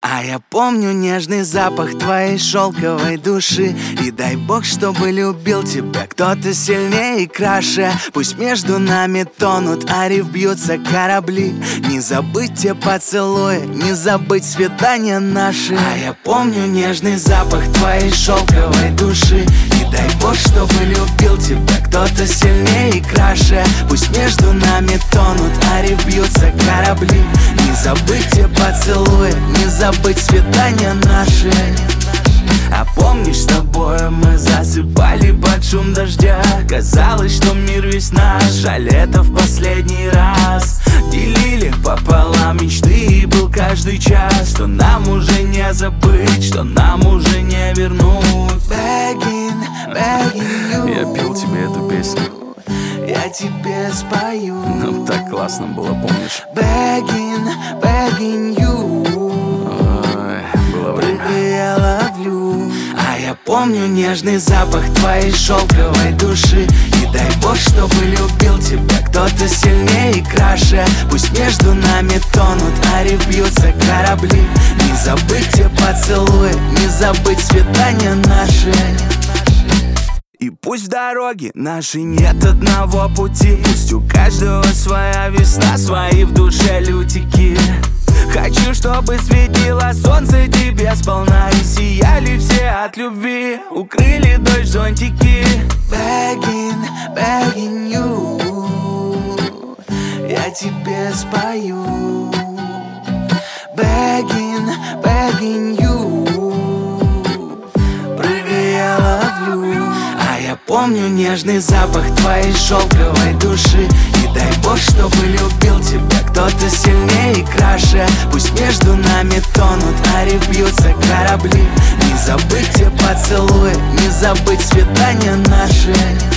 А я помню нежный запах твоей шелковой души. И дай Бог, чтобы любил тебя кто-то сильнее и краше. Пусть между нами тонут, а риф бьются корабли. Не забыть те поцелуи, не забыть свидания наши. А я помню нежный запах твоей шелковой души. И дай Бог, чтобы любил тебя кто-то сильнее и краше. Пусть между нами тонут, а риф бьются корабли. Не забыть те поцелуи, не забыть свидания наши. А помнишь, с тобой мы засыпали под шум дождя? Казалось, что мир весь наш, а лето в последний раз. Делили пополам мечты, и был каждый час. Что нам уже не забыть, что нам уже не вернуть. Begging, begging you. Я пел тебе эту песню, я тебе спою. нам так классно было, помнишь? Begging, begging you. Ой, было время. Прыгай, я ловлю. А я помню нежный запах твоей шелковой души. И дай Бог, чтобы любил тебя кто-то сильнее и краше. Пусть между нами тонут, а риф бьются корабли. Не забыть те поцелуи, не забыть свидания наши. И пусть в дороге нашей нет одного пути. Пусть у каждого своя весна, свои в душе лютики. Хочу, чтобы светило солнце тебе сполна. И сияли все от любви, укрыли дождь зонтики. Begging, begging you. Я тебе спою. Begging, begging you. Прыгай, я ловлю. А я помню нежный запах твоей шелковой души. И дай Бог, чтобы любил тебя кто-то сильнее и краше. Пусть между нами тонут, а риф бьются корабли. Не забыть те поцелуи, не забыть свидания наши.